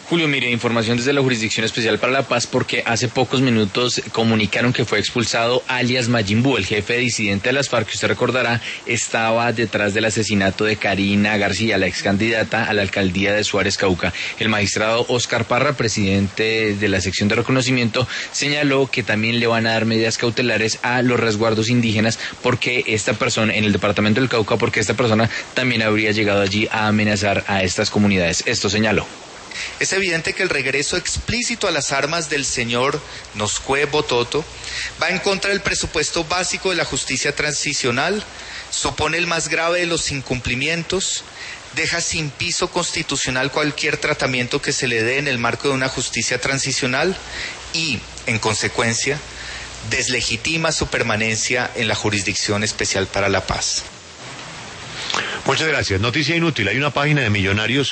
Julio, mire, información desde la Jurisdicción Especial para la Paz, porque hace pocos minutos comunicaron que fue expulsado alias Majin Buu, el jefe disidente de las FARC, que usted recordará estaba detrás del asesinato de Karina García, la ex candidata a la alcaldía de Suárez, Cauca. El magistrado Oscar Parra, presidente de la sección de reconocimiento, señaló que también le van a dar medidas cautelares a los resguardos indígenas porque esta persona, en el departamento del Cauca, porque esta persona también habría llegado allí a amenazar a estas comunidades. Esto señaló. Es evidente que el regreso explícito a las armas del señor Noscue Bototo va en contra del presupuesto básico de la justicia transicional, supone el más grave de los incumplimientos, deja sin piso constitucional cualquier tratamiento que se le dé en el marco de una justicia transicional y, en consecuencia, deslegitima su permanencia en la Jurisdicción Especial para la Paz. Muchas gracias. Noticia inútil. Hay una página de Millonarios